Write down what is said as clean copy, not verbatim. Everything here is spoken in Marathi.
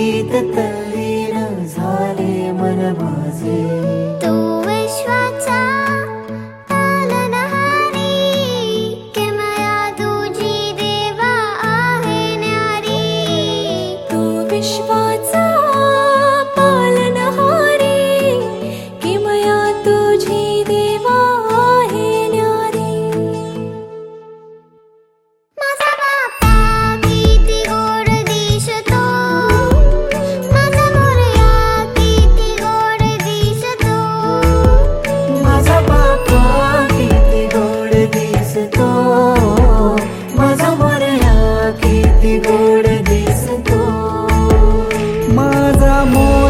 गीत तल्लीन झाले मन माझे. तू विश्वाचा पालनहारी, किमया तुझी देवा आहे न्यारी. तू विश्वाचा पालनहारी, किमया तुझी देवा आहे न्यारी. माझा बाप्पा किती गोड दिसतो, माझा मोरया किती गोड दिसतो. माझा बाप्पा किती गोड दिसतो, माझा मोरया किती गोड दिसतो. माझा मोर